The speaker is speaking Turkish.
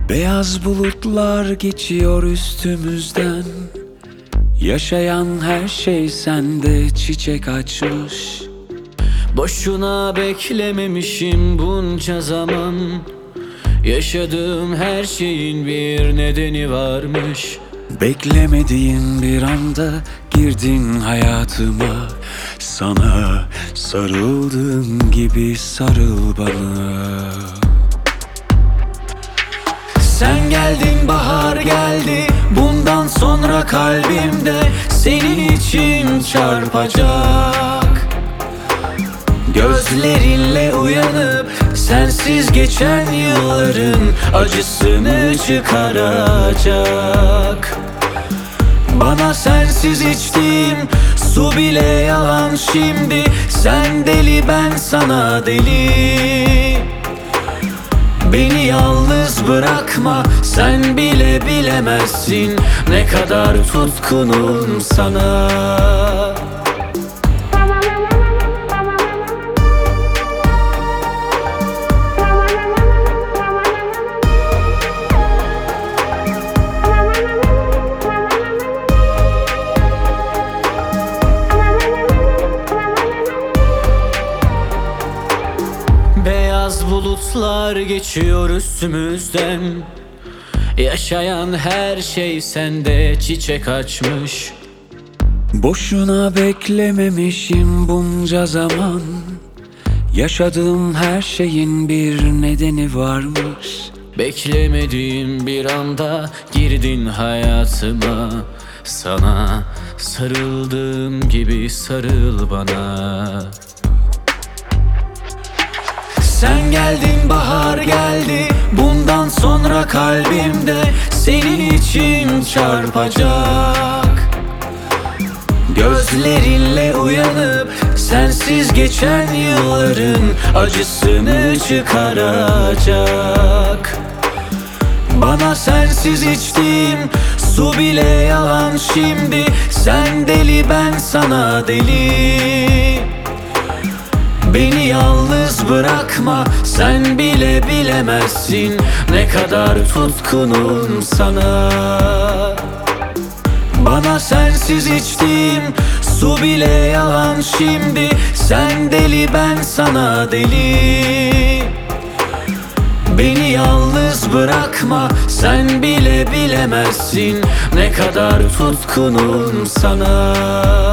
Beyaz bulutlar geçiyor üstümüzden. Yaşayan her şey sende çiçek açmış. Boşuna beklememişim bunca zaman. Yaşadığım her şeyin bir nedeni varmış. Beklemediğin bir anda girdin hayatıma. Sana sarıldığım gibi sarıl bana. Sen geldin, bahar geldi. Bundan sonra kalbimde senin için çarpacak. Gözlerinle uyanıp sensiz geçen yılların acısını çıkaracak. Bana sensiz içtiğim su bile yalan şimdi. Sen deli, ben sana deli. Beni yalnız bırakma, sen bile bilemezsin ne kadar tutkunum sana. Beyaz bulutlar geçiyor üstümüzden. Yaşayan her şey sende çiçek açmış. Boşuna beklememişim bunca zaman. Yaşadığım her şeyin bir nedeni varmış. Beklemediğim bir anda girdin hayatıma. Sana sarıldığım gibi sarıl bana. Sen geldin, bahar geldi. Bundan sonra kalbimde senin için çarpacak. Gözlerinle uyanıp sensiz geçen yılların acısını çıkaracak. Bana sensiz içtiğim su bile yalan şimdi. Sen deli, ben sana deli. Beni yalnız bırakma, sen bile bilemezsin ne kadar tutkunum sana. Bana sensiz içtiğim su bile yalan şimdi. Sen deli, ben sana deli. Beni yalnız bırakma, sen bile bilemezsin ne kadar tutkunum sana.